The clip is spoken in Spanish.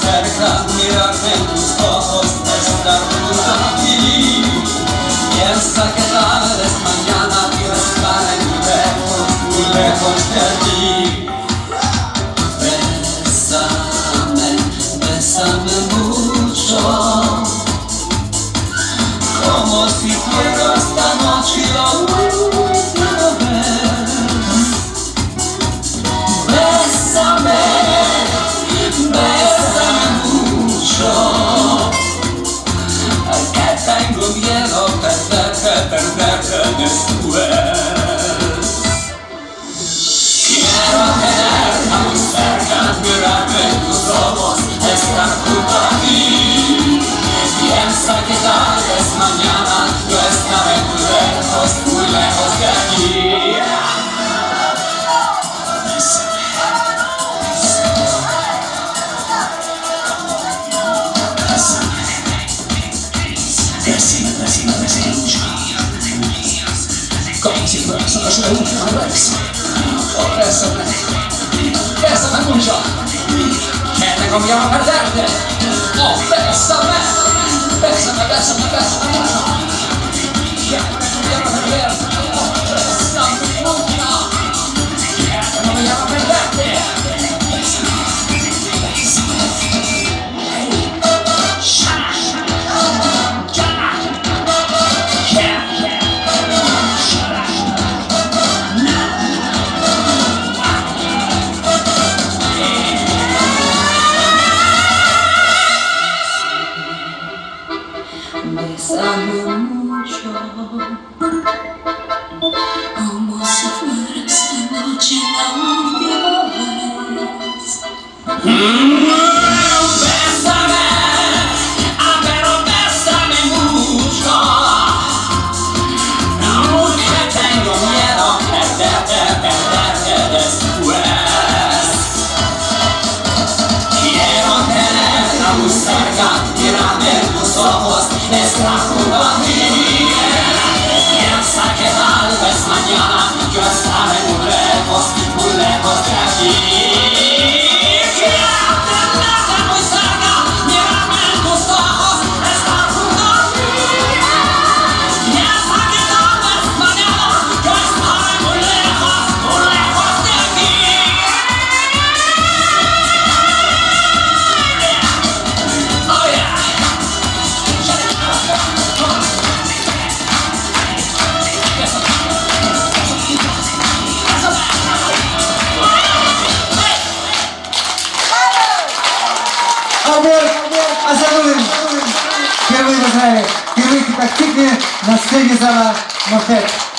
cerca, mirarte en tus ojos, estar junto a ti. Piensa que tal vez mañana quiero estar muy lejos de ti. Bésame, bésame mucho, como si fuera esta noche lo última vez. Bésame, bésame mucho, que tengo miedo perderte después. Quiero tenerte muy cerca, mirarte en tus ojos, estar junto a ti. Piensa que tal vez mañana yo estaré muy lejos de aquí. Como si fueras la última vez. Oh, bésame, bésame mucho, que tengo miedo a perderte. Oh, bésame, bésame, bésame, bésame mucho, que tengo miedo a perderte. Oh, bésame mucho, que tengo miedo a perderte. Bésame mucho, como si fuera esta noche la última vez. Bésame, pero bésame mucho, que tengo miedo perderte después. Quiero tenerla muy cerca, mirarme en tus ojos, estar junto a ti. Piensa que tal vez mañana yo estaré muy lejos de aquí. Quiero tenerte muy cerca, mirarme en tus ojos, estar junto a ti. Piensa que tal vez mañana yo estaré muy lejos de aquí. Oh yeah. A zatem kierujmy tak pięknie na scenie Zala Mafet.